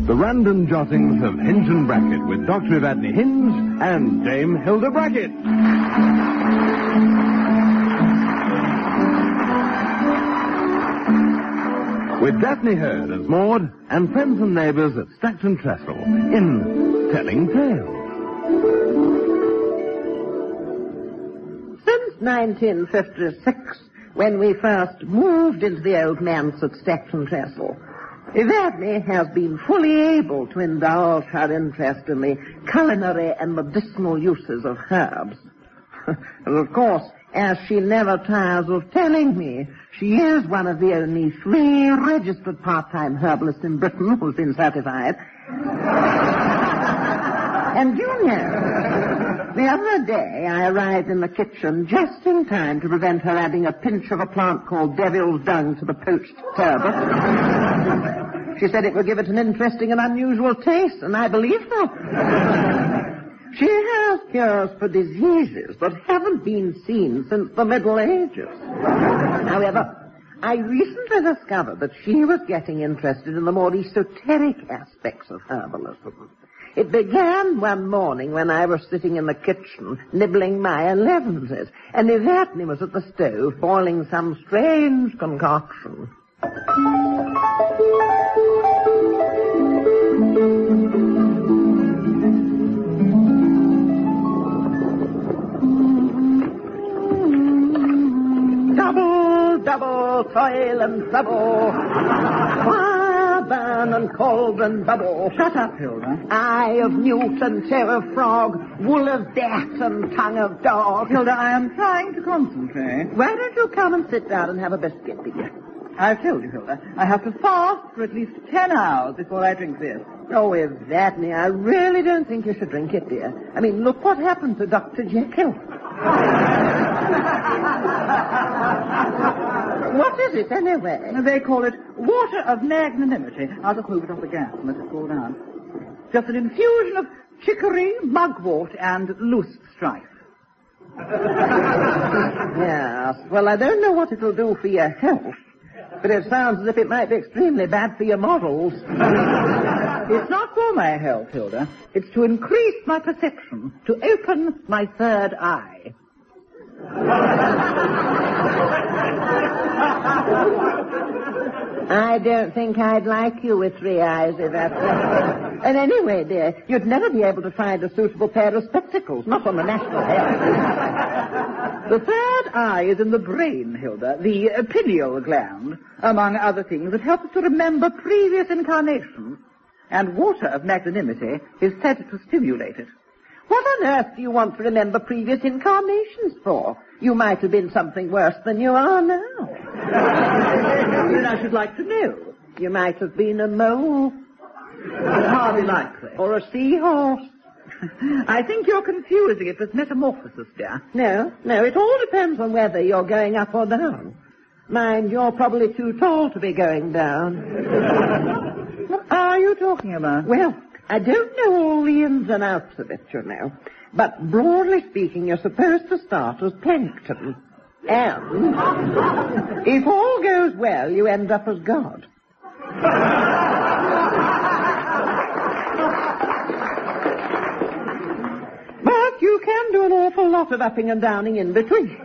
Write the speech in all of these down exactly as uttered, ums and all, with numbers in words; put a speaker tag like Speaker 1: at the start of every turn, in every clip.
Speaker 1: The Random Jottings of Hinge and Bracket with Doctor Evadne Hinge and Dame Hilda Bracket. With Daphne Hurd as Maud and friends and neighbours at Stacton Trestle in Telling Tales.
Speaker 2: Since nineteen fifty-six, when we first moved into the old manse at Stacton Trestle, Evadne has been fully able to indulge her interest in the culinary and medicinal uses of herbs. And of course, as she never tires of telling me, she is one of the only three registered part-time herbalists in Britain who's been certified. And you know, the other day I arrived in the kitchen just in time to prevent her adding a pinch of a plant called devil's dung to the poached turbot. She said it would give it an interesting and unusual taste, and I believed her. She has cures for diseases that haven't been seen since the Middle Ages. However, I recently discovered that she was getting interested in the more esoteric aspects of herbalism. It began one morning when I was sitting in the kitchen nibbling my elevenses, and Evadne was at the stove boiling some strange concoction. Double, double, toil and trouble. Fire, burn and cauldron bubble.
Speaker 3: Shut up, Hilda.
Speaker 2: Eye of newt and tail of frog, wool of bat and tongue of dog.
Speaker 3: Hilda, I am trying to concentrate.
Speaker 2: Why don't you come and sit down and have a biscuit, dear?
Speaker 3: I've told you, Hilda, I have to fast for at least ten hours before I drink this.
Speaker 2: Oh, Evadne, I really don't think you should drink it, dear. I mean, look what happened to Doctor Jekyll. What is it, anyway?
Speaker 3: They call it water of magnanimity. I'll just move it off the gas and let it cool down. Just an infusion of chicory, mugwort, and loose strife.
Speaker 2: Yes, well, I don't know what it'll do for your health, but it sounds as if it might be extremely bad for your morals.
Speaker 3: It's not for my health, Hilda. It's to increase my perception, to open my third eye.
Speaker 2: I don't think I'd like you with three eyes, if that's it. And anyway, dear, you'd never be able to find a suitable pair of spectacles, not on the national health.
Speaker 3: The third eye is in the brain, Hilda, the uh, pineal gland, among other things. It helps us to remember previous incarnations, and water of magnanimity is said to stimulate it.
Speaker 2: What on earth do you want to remember previous incarnations for? You might have been something worse than you are now.
Speaker 3: Then I should like to know.
Speaker 2: You might have been a mole.
Speaker 3: It's hardly likely.
Speaker 2: Or a seahorse.
Speaker 3: I think you're confusing it with metamorphosis, dear.
Speaker 2: No, no, it all depends on whether you're going up or down. Mind, you're probably too tall to be going down.
Speaker 3: What are you talking about?
Speaker 2: Well, I don't know all the ins and outs of it, you know. But broadly speaking, you're supposed to start as plankton. And if all goes well, you end up as God. But you can do an awful lot of upping and downing in between.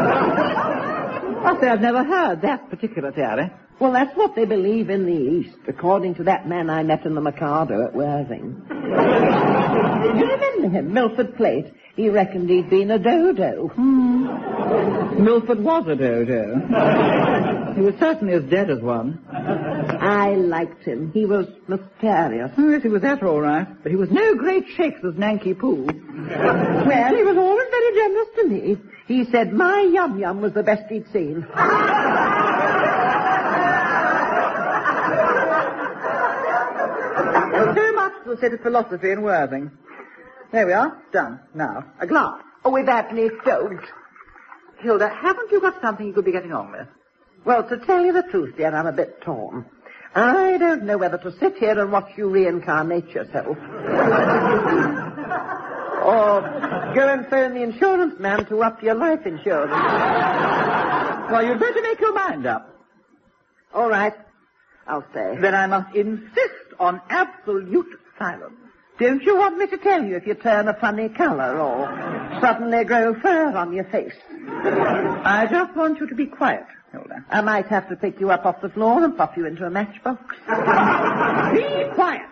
Speaker 3: I say I've never heard that particular theory.
Speaker 2: Well, that's what they believe in the East, according to that man I met in the Mikado at Worthing. You remember him, Milford Plate? He reckoned he'd been a dodo.
Speaker 3: Hmm. Milford was a dodo. He was certainly as dead as one.
Speaker 2: I liked him. He was mysterious.
Speaker 3: Oh, yes, he was that all right. But he was no great shakes as Nanky Poo.
Speaker 2: Well, he was always very generous to me. He said my yum-yum was the best he'd seen.
Speaker 3: So much for the set of philosophy in Worthing. There we are. Done. Now, a glass.
Speaker 2: Oh, Evadne, don't.
Speaker 3: Hilda, haven't you got something you could be getting on with?
Speaker 2: Well, to tell you the truth, dear, I'm a bit torn. I don't know whether to sit here and watch you reincarnate yourself. Or go and phone the insurance man to up your life insurance.
Speaker 3: Well, you'd better make your mind up.
Speaker 2: All right. I'll stay.
Speaker 3: Then I must insist on absolute silence.
Speaker 2: Don't you want me to tell you if you turn a funny colour or suddenly grow fur on your face?
Speaker 3: I just want you to be quiet, Hilda.
Speaker 2: I might have to pick you up off the floor and pop you into a matchbox.
Speaker 3: Be quiet!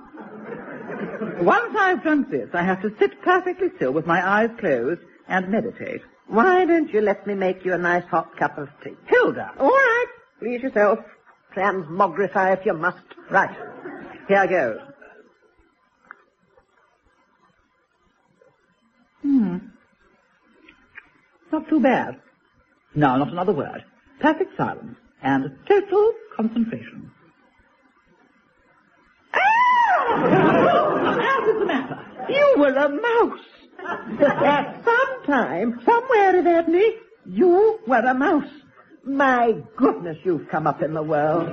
Speaker 3: Once I've done this, I have to sit perfectly still with my eyes closed and meditate.
Speaker 2: Why don't you let me make you a nice hot cup of tea?
Speaker 3: Hilda!
Speaker 2: All right, please yourself. Transmogrify if you must.
Speaker 3: Right. Here goes. Hmm. Not too bad. No, not another word. Perfect silence and total concentration. What is the matter?
Speaker 2: You were a mouse. At some time, somewhere in Edney, you were a mouse. My goodness, you've come up in the world.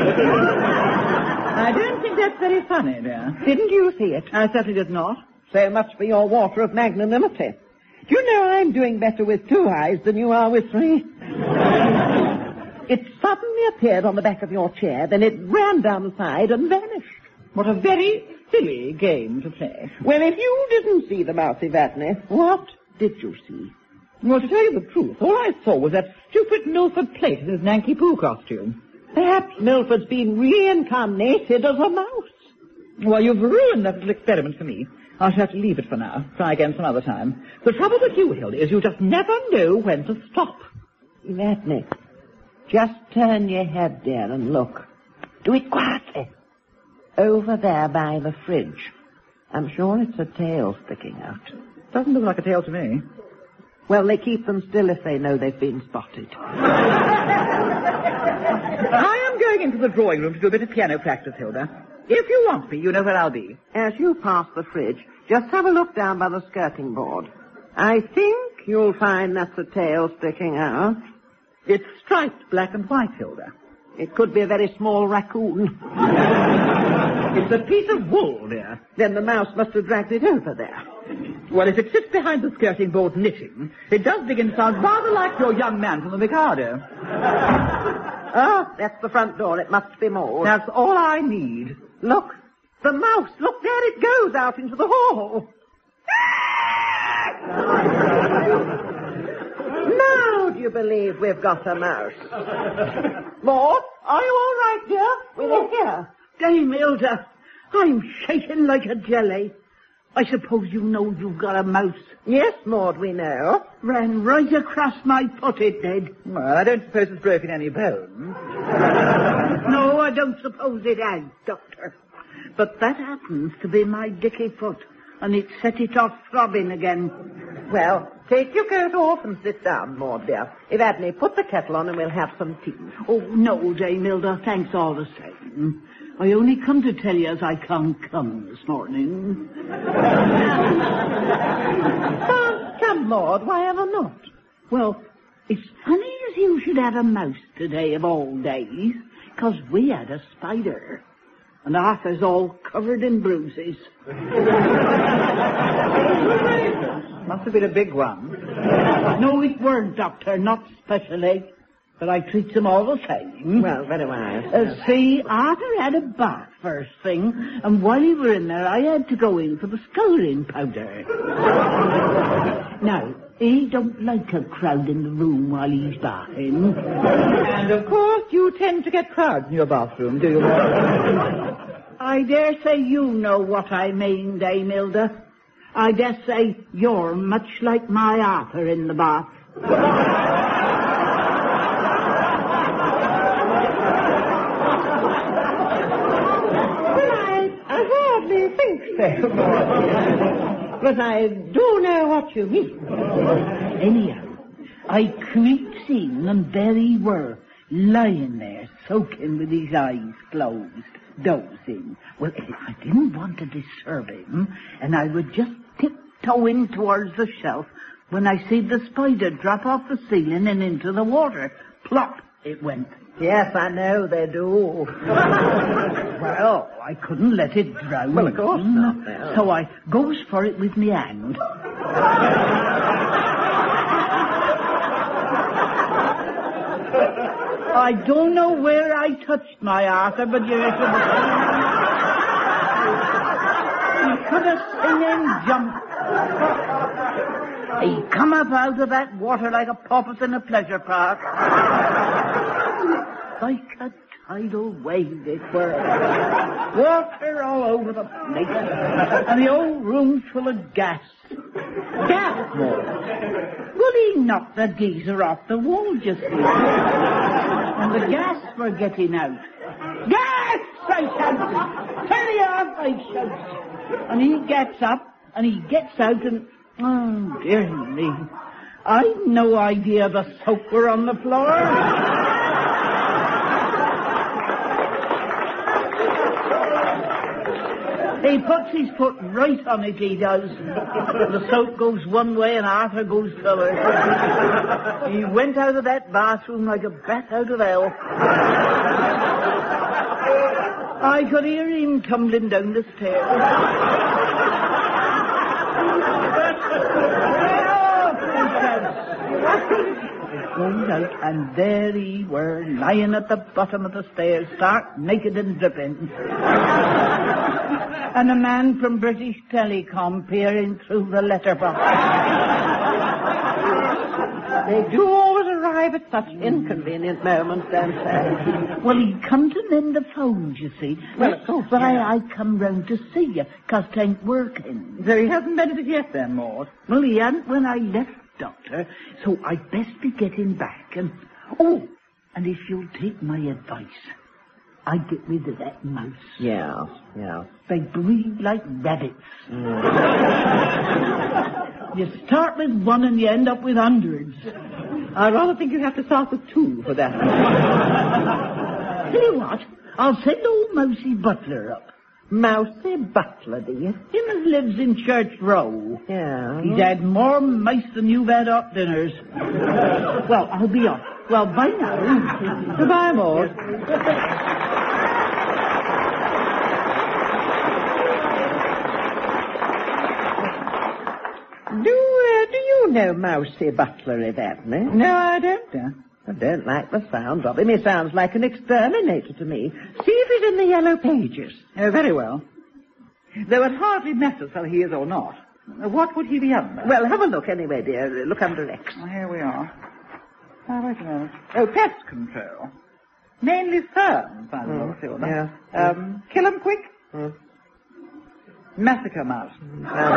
Speaker 3: I don't think that's very funny, dear.
Speaker 2: Didn't you see it?
Speaker 3: I certainly did not.
Speaker 2: So much for your water of magnanimity. Do you know I'm doing better with two eyes than you are with three? It suddenly appeared on the back of your chair, then it ran down the side and vanished.
Speaker 3: What a very silly game to play.
Speaker 2: Well, if you didn't see the mousey Vatney, what did you see?
Speaker 3: Well, to tell you the truth, all I saw was that stupid Milford plate in his Nanky Poo costume.
Speaker 2: Perhaps Milford's been reincarnated as a mouse.
Speaker 3: Well, you've ruined that little experiment for me. I shall have to leave it for now. Try again some other time. The trouble with you, Hilda, is you just never know when to stop.
Speaker 2: Vatney, just turn your head there and look. Do it quietly. Over there by the fridge. I'm sure it's a tail sticking out.
Speaker 3: Doesn't look like a tail to me.
Speaker 2: Well, they keep them still if they know they've been spotted.
Speaker 3: I am going into the drawing room to do a bit of piano practice, Hilda. If you want me, you know where I'll be.
Speaker 2: As you pass the fridge, just have a look down by the skirting board. I think you'll find that's a tail sticking out.
Speaker 3: It's striped black and white, Hilda.
Speaker 2: It could be a very small raccoon.
Speaker 3: It's a piece of wool, dear.
Speaker 2: Then the mouse must have dragged it over there.
Speaker 3: Well, if it sits behind the skirting board knitting, it does begin to sound rather like your young man from the Mikado.
Speaker 2: Oh, that's the front door. It must be Maud.
Speaker 3: That's all I need.
Speaker 2: Look, the mouse. Look, there it goes out into the hall. Now do you believe we've got a mouse? Maud, are you all right, dear? We're here.
Speaker 4: Dame Hilda, I'm shaking like a jelly. I suppose you know you've got a mouse.
Speaker 2: Yes, Maud, we know.
Speaker 4: Ran right across my foot, it did.
Speaker 3: Well, I don't suppose it's broken any bones.
Speaker 4: No, I don't suppose it has, Doctor. But that happens to be my dicky foot, and it set it off throbbing again.
Speaker 2: Well, take your coat off and sit down, Maud, dear. Evadne, put the kettle on and we'll have some tea.
Speaker 4: Oh, no, Dame Hilda, thanks all the same. I only come to tell you as I can't come this morning.
Speaker 2: Can't come, Maud, why ever not?
Speaker 4: Well, it's funny as you should have a mouse today of all days, 'cause we had a spider. And Arthur's all covered in bruises.
Speaker 3: Must have been a big one.
Speaker 4: No, it weren't, Doctor, not specially. But I treat them all the same.
Speaker 2: Well, very wise.
Speaker 4: Uh, see, Arthur had a bath first thing, and while he were in there, I had to go in for the scouring powder. Now, he don't like a crowd in the room while he's bathing.
Speaker 3: And, of course, you tend to get crowds in your bathroom, do you?
Speaker 4: I dare say you know what I mean, Dame Hilda. I dare say you're much like my Arthur in the bath.
Speaker 2: But I do know what you mean.
Speaker 4: Anyhow, I creeps in and there he were, lying there, soaking with his eyes closed, dozing. Well, I didn't want to disturb him, and I would just tiptoe in towards the shelf when I see the spider drop off the ceiling and into the water. Plop, it went.
Speaker 2: Yes, I know they do.
Speaker 4: Well, I couldn't let it drown.
Speaker 2: Well, of course not. No.
Speaker 4: So I goes for it with me hand. I don't know where I touched my Arthur, but you... hanging jump. He come up out of that water like a porpoise in a pleasure park. Like a tidal wave it were. Water all over the place. And the old room's full of gas. Gas, Maud. Well, he knocked the geyser off the wall just now. And the gas were getting out. Gas! I shouted. Turn it off, I shouted. And he gets up, and he gets out, and... Oh, dear me. I'd no idea the soap were on the floor. He puts his foot right on it, he does. The soap goes one way and Arthur goes the other. He went out of that bathroom like a bat out of hell. I could hear him tumbling down the stairs. Goes out, and there he were, lying at the bottom of the stairs, stark naked and dripping. And a man from British Telecom peering through the letterbox.
Speaker 2: They do always arrive at such inconvenient moments, don't they?
Speaker 4: Well, he'd come to mend the phones, you see.
Speaker 2: Well,
Speaker 4: That's
Speaker 2: of course,
Speaker 4: why
Speaker 2: yeah.
Speaker 4: I come round to see you, 'cause 'tain't working.
Speaker 3: So he hasn't mended it yet, then, Maud?
Speaker 4: Well, he hadn't when I left, Doctor, so I'd best be getting back and... Oh, and if you'll take my advice, I'd get rid of that mouse.
Speaker 2: Yeah, yeah.
Speaker 4: They breed like rabbits.
Speaker 2: Mm.
Speaker 4: You start with one and you end up with hundreds.
Speaker 3: I rather think you have to start with two for that.
Speaker 4: Tell you what, I'll send old Mousy Butler up.
Speaker 2: Mousy Butler, do you?
Speaker 4: Him as lives in Church Row.
Speaker 2: Yeah.
Speaker 4: He's had more mice than you've had hot dinners. Well, I'll be off. Well, bye now.
Speaker 3: Goodbye, Maud.
Speaker 2: Do, uh, do you know Mousy Butler, Evadne?
Speaker 3: No, I don't. Uh,
Speaker 2: I don't like the sound of him. He sounds like an exterminator to me. See if he's in the yellow pages.
Speaker 3: oh, very well. Though it hardly matters whether he is or not. What would he be under?
Speaker 2: Well, have a look anyway, dear. Look under X.
Speaker 3: Oh, here we are. Oh, wait a minute. Oh, pest control. Mainly ferns, by the
Speaker 2: Mm,
Speaker 3: look, Hilda.
Speaker 2: yeah.
Speaker 3: Um, kill 'em quick.
Speaker 2: Mm.
Speaker 3: Massacre mouse.
Speaker 2: Uh,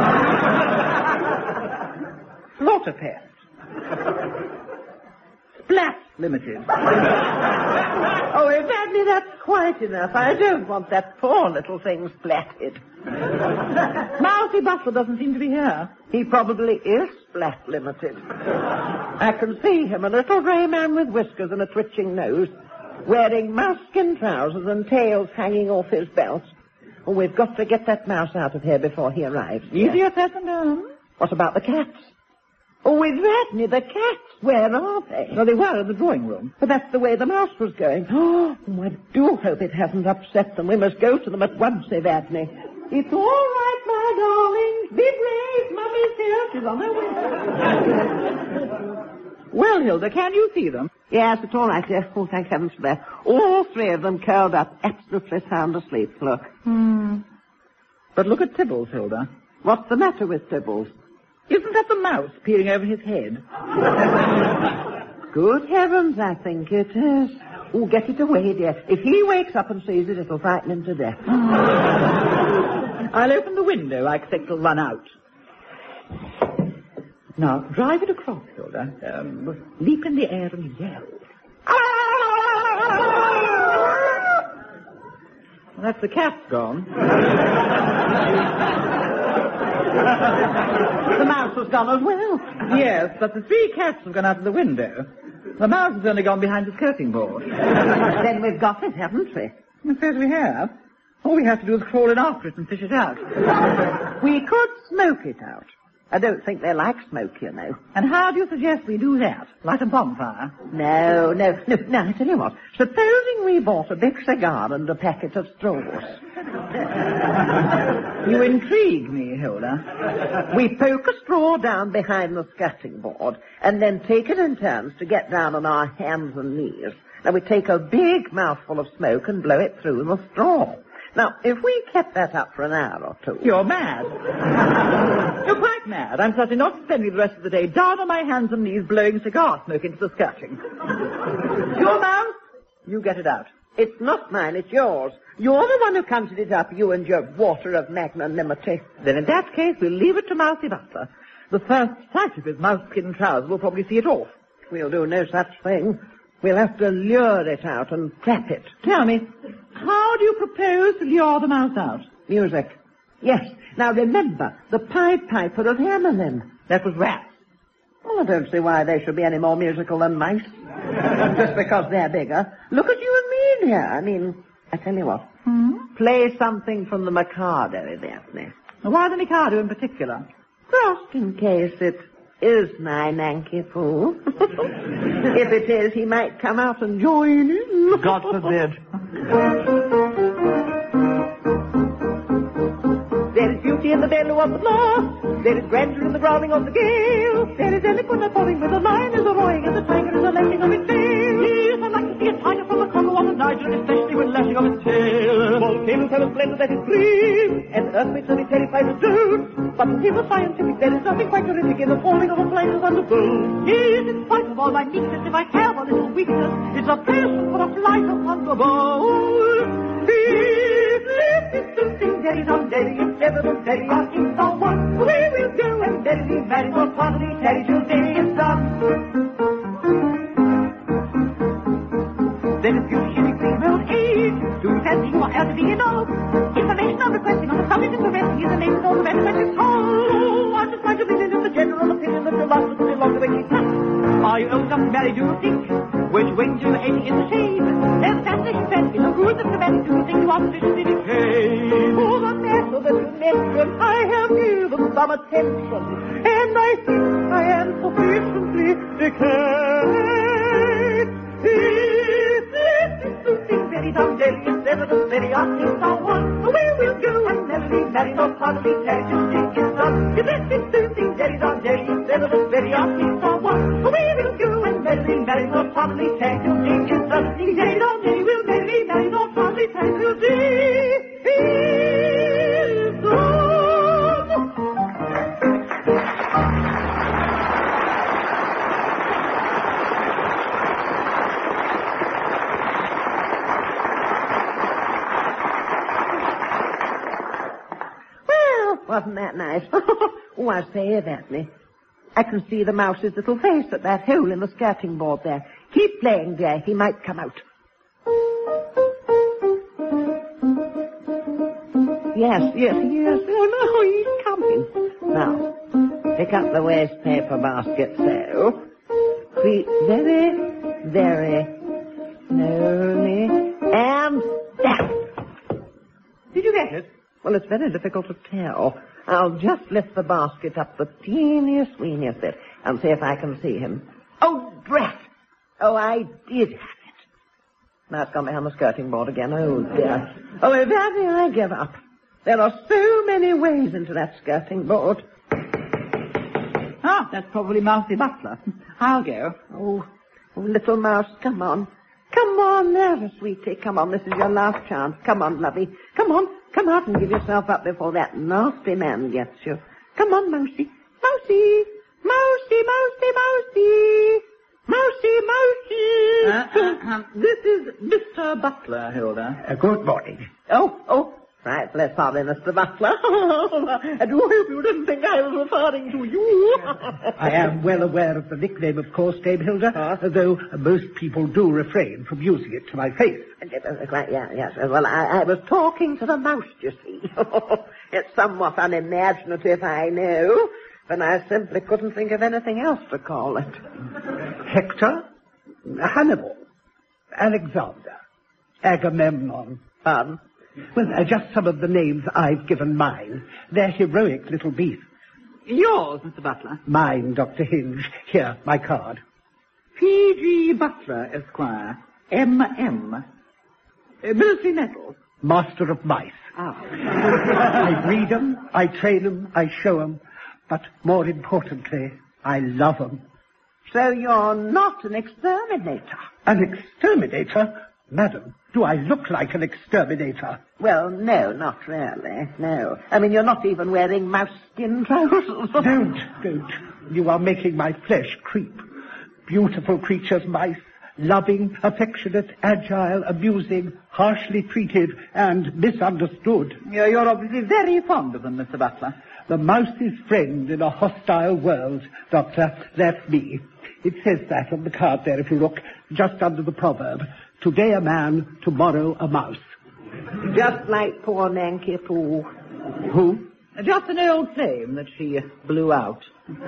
Speaker 3: Slaughter pest. Splat Limited.
Speaker 2: oh, Evadne, that's quite enough. I don't want that poor little thing splatted.
Speaker 3: Mousy Butler doesn't seem to be here.
Speaker 2: He probably is Splat Limited. I can see him, a little grey man with whiskers and a twitching nose, wearing mouse-skin trousers and tails hanging off his belt. Oh, we've got to get that mouse out of here before he arrives.
Speaker 3: Easier said than done.
Speaker 2: What about the cats? Oh, Evadne, the cats, where are they?
Speaker 3: Well, they were in the drawing room.
Speaker 2: But that's the way the mouse was going. Oh, I do hope it hasn't upset them. We must go to them at once, Evadne. It's all right, my darlings. Be brave. Mummy's here. She's on her way.
Speaker 3: Well, Hilda, can you see them?
Speaker 2: Yes, it's all right, dear. Oh, thank heavens for that. All three of them curled up, absolutely sound asleep. Look.
Speaker 3: Hmm. But look at Tibbles, Hilda.
Speaker 2: What's the matter with Tibbles?
Speaker 3: Isn't that the mouse peering over his head?
Speaker 2: Good heavens, I think it is. Oh, get it away, dear. If he wakes up and sees it, it'll frighten him to death.
Speaker 3: I'll open the window. I expect it'll run out. Now, drive it across, Hilda. Um, leap in the air and yell. Well, that's the cat's gone.
Speaker 2: The mouse has gone as well.
Speaker 3: Yes, but the three cats have gone out of the window. The mouse has only gone behind the skirting board.
Speaker 2: Then we've got it, haven't we?
Speaker 3: I suppose we have. All we have to do is crawl in after it and fish it out.
Speaker 2: We could smoke it out. I don't think they like smoke, you know.
Speaker 3: And how do you suggest we do that? Light a bonfire?
Speaker 2: No, no, no, no, I tell you what. Supposing we bought a big cigar and a packet of straws.
Speaker 3: You intrigue me, Hilda.
Speaker 2: We poke a straw down behind the skirting board and then take it in turns to get down on our hands and knees. Then we take a big mouthful of smoke and blow it through the straw. Now, if we kept that up for an hour or two...
Speaker 3: You're mad. You're quite mad. I'm certainly not spending the rest of the day down on my hands and knees blowing cigar smoke into the skirting. Your mouth, you get it out.
Speaker 2: It's not mine, it's yours. You're the one who conjured it up, you and your water of magnanimity.
Speaker 3: Then in that case, we'll leave it to Mousy Butler. The first sight of his mouse-skin trousers will probably see it off.
Speaker 2: We'll do no such thing. We'll have to lure it out and trap it.
Speaker 3: Tell me, how do you propose to lure the mouse out?
Speaker 2: Music. Yes. Now remember, the Pied Piper of Hamelin.
Speaker 3: That was rats.
Speaker 2: Well, I don't see why they should be any more musical than mice. Just because they're bigger. Look at you and me in here. I mean, I tell you what.
Speaker 3: Hmm?
Speaker 2: Play something from the Mikado, Daphne.
Speaker 3: Why the Mikado in particular?
Speaker 2: Just in case it is my Nanky Poo. If it is, he might come out and join in.
Speaker 3: God forbid. There is beauty in the bellow of the blast. There is grandeur in the growling of the gale. There is eloquent appalling where the lion is a-roaring and the tiger is a-lashing of its tail. Yes, I like to see a tiger from the Congo on the Niger, especially when lashing of its tail. Volcanoes have a splendor that is green, and earthquakes only terrify the dudes. But in case of scientific, there is nothing quite terrific in the falling of a flying thunderbolt. Yes, in spite of all my meekness, if I have a little weakness, it's a passion for a flight of thunderbolt. Daddy, dum, daddy, it's never the daddy, asking someone. We will go and daddy, marry, or finally, daddy, till day is done. Then if you should extreme old age, to fancy you are elderly enough. Information I'm requesting on the subject of arresting is the name of all the benefits home. I just like to visit in the general opinion that your last will belong to any touch. Are you old enough to marry, do you think? Which wings are you aiming in the shade? There's fascination fancy, no good that preventing do you think you are sufficiently decayed? For the matter that you mentioned, I have given some attention, and I think I am sufficiently decayed. If this is something very dumb, very evident, very asking someone, where will go and never be married or partly tied to think it's done. If this is something very dumb, very evident, very asking someone, where will go and never be married or partly tied to think it's done. Very dumb, very will never be married or partly tied to think it's done.
Speaker 2: Wasn't that nice? Oh, I say, Daphne, I can see the mouse's little face at that hole in the skirting board there. Keep playing, dear. He might come out. Yes, yes, yes. Oh, no, he's coming. Now, pick up the waste paper basket so. Creep very, very slowly. And down.
Speaker 3: Did you get it?
Speaker 2: Well, it's very difficult to tell. I'll just lift the basket up the teeniest, weeniest bit and see if I can see him. Oh, drat! Oh, I did have it. Now it's gone behind the skirting board again. Oh, dear. Oh, Daddy, I give up. There are so many ways into that skirting board.
Speaker 3: Ah, that's probably Mousy Butler. I'll go.
Speaker 2: Oh, oh, little mouse, come on. Come on there, sweetie. Come on, this is your last chance. Come on, lovey. Come on. Come out and give yourself up before that nasty man gets you. Come on, Mousy. Mousy! Mousy, Mousy, Mousy! Mousy, Mousy!
Speaker 3: Uh, uh, um, this is Mister Butler, Hilda.
Speaker 5: Uh, good morning.
Speaker 2: Oh, oh. Right, let's sorry, Mister Butler. I do hope you didn't think I was referring to you.
Speaker 5: I am well aware of the nickname, of course, Dame Hilda,
Speaker 2: Huh?
Speaker 5: though most people do refrain from using it to my face.
Speaker 2: Right, yeah, yes. Well, I, I was talking to the mouse, you see. It's somewhat unimaginative, I know, but I simply couldn't think of anything else to call it.
Speaker 5: Hector, Hannibal, Alexander, Agamemnon.
Speaker 2: Pardon?
Speaker 5: Well, uh, just some of the names I've given mine. They're heroic little beasts.
Speaker 3: Yours, Mister Butler.
Speaker 5: Mine, Doctor Hinge. Here, my card.
Speaker 3: P G Butler, Esquire. M M. Uh, military medal.
Speaker 5: Master of mice.
Speaker 3: Ah.
Speaker 5: I breed 'em, I train 'em, I show 'em, but more importantly, I love 'em.
Speaker 2: So you're not an exterminator?
Speaker 5: An exterminator? Madam, Do I look like an exterminator?
Speaker 2: Well, no, not really, no. I mean, you're not even wearing mouse skin trousers.
Speaker 5: Don't, don't. You are making my flesh creep. Beautiful creatures, mice. Loving, affectionate, agile, amusing, harshly treated, and misunderstood.
Speaker 3: You're, you're obviously very fond of them, Mister Butler.
Speaker 5: The mouse's friend in a hostile world, Doctor. That's me. It says that on the card there, if you look, just under the proverb. Today a man, tomorrow a mouse.
Speaker 2: Just like poor Nanky Poo.
Speaker 5: Who?
Speaker 3: Just an old flame that she blew out.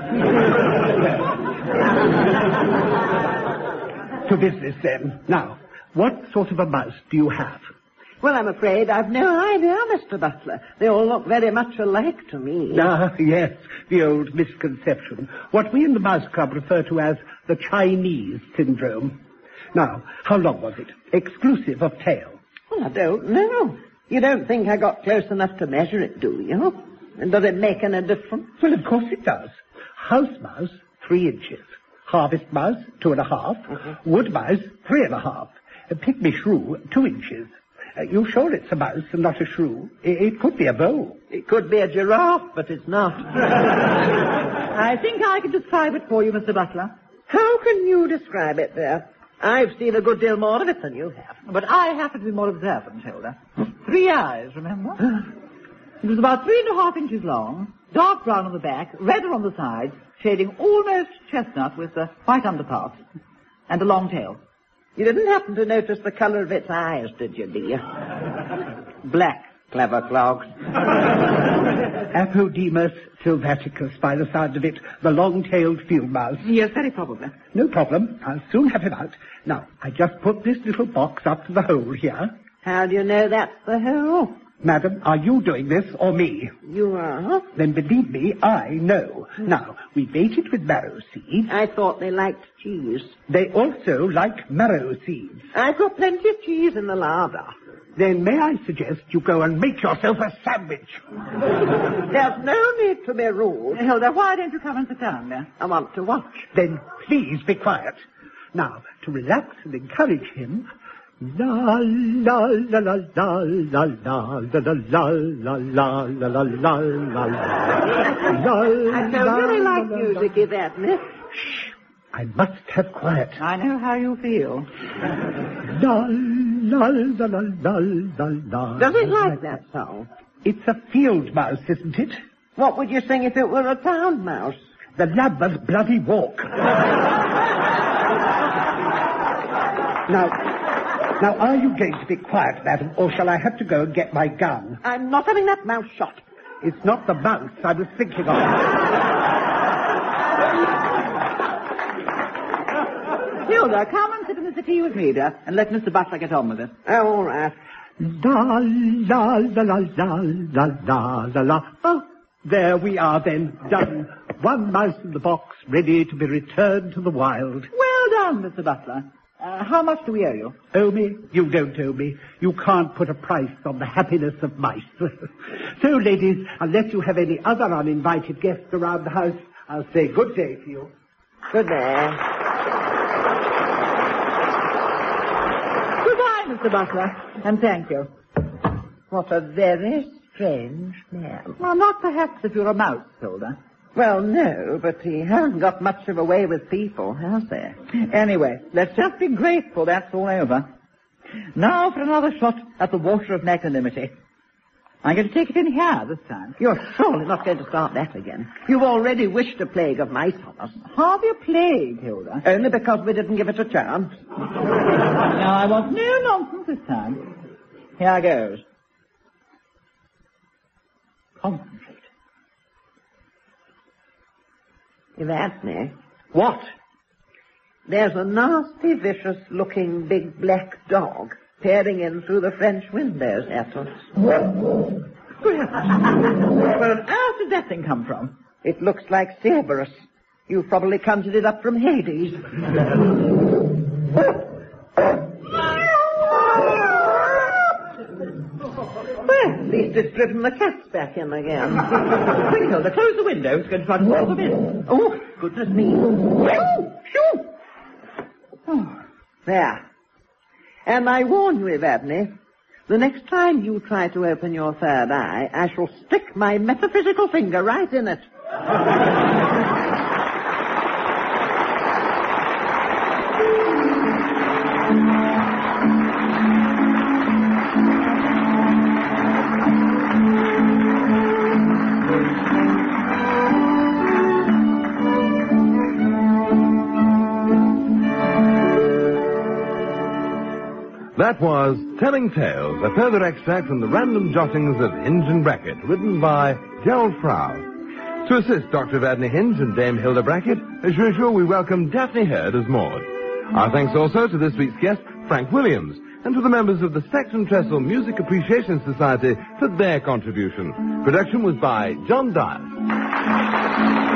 Speaker 5: To business, then. Now, what sort of a mouse do you have?
Speaker 2: Well, I'm afraid I've no idea, Mister Butler. They all look very much alike to me.
Speaker 5: Ah, yes, the old misconception. What we in the Mouse Club refer to as the Chinese syndrome. Now, how long was it? Exclusive of tail.
Speaker 2: Well, I don't know. You don't think I got close enough to measure it, do you? And does it make any difference?
Speaker 5: Well, of course it does. House mouse, three inches. Harvest mouse, two and a half. Mm-hmm. Wood mouse, three and a half. A pygmy shrew, two inches. Uh, you sure it's a mouse and not a shrew? It, it could be a vole.
Speaker 2: It could be a giraffe, but it's not.
Speaker 3: I think I can describe it for you, Mister Butler.
Speaker 2: How can you describe it there? I've seen a good deal more of it than you have.
Speaker 3: But I happen to be more observant, Hilda. Three eyes, remember? It was about three and a half inches long, dark brown on the back, redder on the sides, shading almost chestnut with a white underpart, and a long tail.
Speaker 2: You didn't happen to notice the colour of its eyes, did you, dear?
Speaker 3: Black.
Speaker 2: Clever clogs.
Speaker 5: Apodemus sylvaticus, by the sound of it, the long-tailed field mouse.
Speaker 3: Yes, very probably.
Speaker 5: No problem. I'll soon have him out. Now, I just put this little box up to the hole here.
Speaker 2: How do you know that's the hole?
Speaker 5: Madam, are you doing this or me?
Speaker 2: You are?
Speaker 5: Then believe me, I know. Now, we bait it with marrow seeds.
Speaker 2: I thought they liked cheese.
Speaker 5: They also like marrow seeds.
Speaker 2: I've got plenty of cheese in the larder.
Speaker 5: Then may I suggest you go and make yourself a sandwich?
Speaker 2: There's no need to be rude.
Speaker 3: Hilda, why don't you come and sit down there?
Speaker 2: I want to watch.
Speaker 5: Then please be quiet. Now, to relax and encourage him... La la la la la la la la la la la la la la la la la.
Speaker 2: I don't really like music, isn't it?
Speaker 5: Shh! I must have quiet.
Speaker 3: I know how you feel.
Speaker 5: La la la la la la la.
Speaker 2: Does it like that song?
Speaker 5: It's a field mouse, isn't it?
Speaker 2: What would you sing if it were a town mouse?
Speaker 5: The Lambeth Bloody Walk. Now, now, are you going to be quiet, madam, or shall I have to go and get my gun?
Speaker 2: I'm not having that mouse shot.
Speaker 5: It's not the mouse I was thinking of.
Speaker 3: Hilda, come and sit in the settee with me, dear, and let Mister Butler get on with it.
Speaker 2: Oh, all right.
Speaker 5: La, la, la, la, la, la, la, la, la. Oh, there we are then, done. One mouse in the box, ready to be returned to the wild.
Speaker 3: Well done, Mister Butler. Uh, how much do we owe you?
Speaker 5: Owe me? You don't owe me. You can't put a price on the happiness of mice. So, ladies, unless you have any other uninvited guests around the house, I'll say good day to you.
Speaker 2: Good day.
Speaker 3: Goodbye, Mister Butler, and thank you.
Speaker 2: What a very strange man.
Speaker 3: Well, not perhaps if you're a mouse, Hilda.
Speaker 2: Well, no, but he hasn't got much of a way with people, has he?
Speaker 3: Anyway, let's just be grateful that's all over. Now for another shot at the water of magnanimity. I'm going to take it in here this time.
Speaker 2: You're surely not going to start that again. You've already wished a plague of mice on us.
Speaker 3: Hardly a plague, Hilda.
Speaker 2: Only because we didn't give it a chance.
Speaker 3: Now, I want no nonsense this time. Here goes. Concentrate.
Speaker 2: You've asked me.
Speaker 3: What?
Speaker 2: There's a nasty, vicious-looking big black dog peering in through the French windows at us.
Speaker 3: Where on earth did that thing come from?
Speaker 2: It looks like Cerberus. You've probably conjured it up from Hades. Well, at least it's driven the cats back in again.
Speaker 3: Quick, Hilda, close the window. It's going to try to draw them in.
Speaker 2: Oh, goodness me. Shoo! Shoo! Oh, there. And I warn you, Evadne, the next time you try to open your third eye, I shall stick my metaphysical finger right in it.
Speaker 1: That was Telling Tales, a further extract from the random jottings of Hinge and Brackett, written by Gerald Frau. To assist Doctor Evadne Hinge and Dame Hilda Brackett, as usual, we welcome Daphne Hurd as Maud. Our thanks also to this week's guest, Frank Williams, and to the members of the Stackton Trestle Music Appreciation Society for their contribution. Production was by John Dyer.